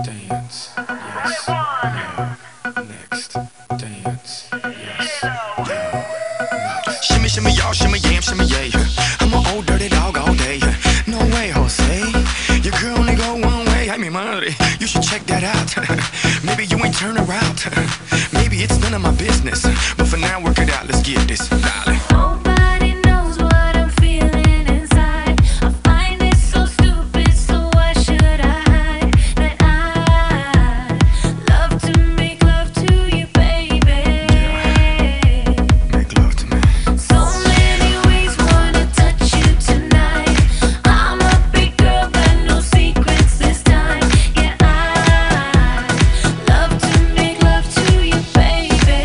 dance, yes, love, next, dance, yes, love, next. Shimmy, shimmy, y'all, shimmy, yam, shimmy, yay. I'm an old dirty dog all day. No way, Jose. Your girl only go one way. I mean, money. You should check that out. Maybe you ain't turn around. Maybe it's none of my business. But for now, work it out. Let's get this, darling. Nobody knows what I'm feeling inside. I find it so stupid, so why should I hide that I love to make love to you, baby? Make love to me. So many ways wanna touch you tonight. I'm a big girl, got no secrets this time. Yeah, I love to make love to you, baby.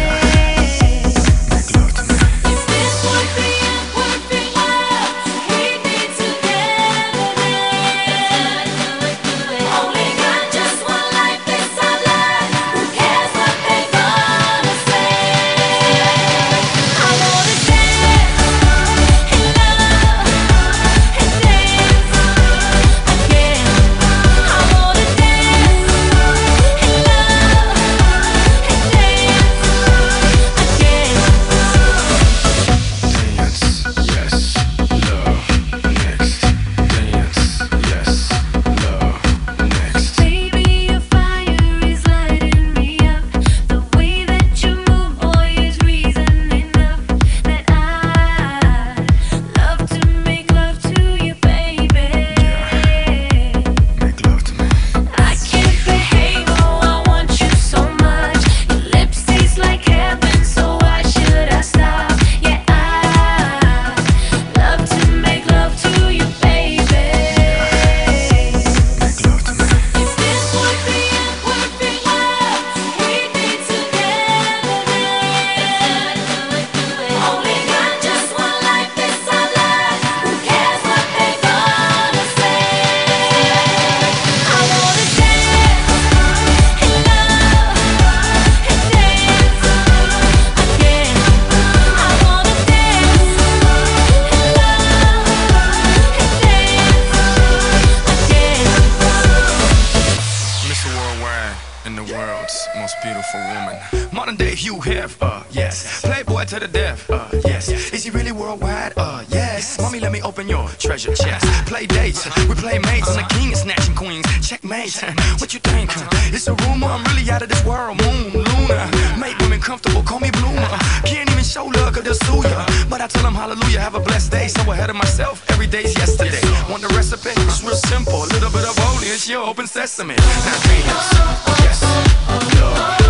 Make love to me. If this would be a perfect world, we'd be together then. Only got just one life, it's our life. Who cares what they gonna say? I wanna dance and love and dance again. I wanna dance and love and dance again. Dance, yes, love, next, dance, yes, love, next. Baby, your fire is lighting me up. The way that you move, boy, is reason enough that I love to make love to you, baby. Make love to me. I can't behave, oh, I want you so much. Your lips taste like heaven, so why should I stop? Yeah, I love to make love to you, baby. Make love to me. If this would be a perfect world, we'd be together then. Only got just one life, it's our life. Who cares what they gonna say? I wanna dance and love and dance again. I wanna dance and love and dance again. Mr. Worldwide and the world's most beautiful woman. Modern day Hugh Hef, yes. Playboy to the death, yes. Is he really worldwide? Yes. Mommy, let me open your treasure chest. Play dates, we play mates. I'm the king of snatching queens. Checkmate. What you think? It's a rumor. I'm really out of this world. Moon, Luna. Make women comfortable. Call me Bloomer. Can't even show love 'cause they'll sue ya. But I tell them hallelujah. Have a blessed day. So ahead of myself. Every day's yesterday. Want the recipe? It's real simple. A little bit of holy. It's your open sesame. Now dance. Yes. Love.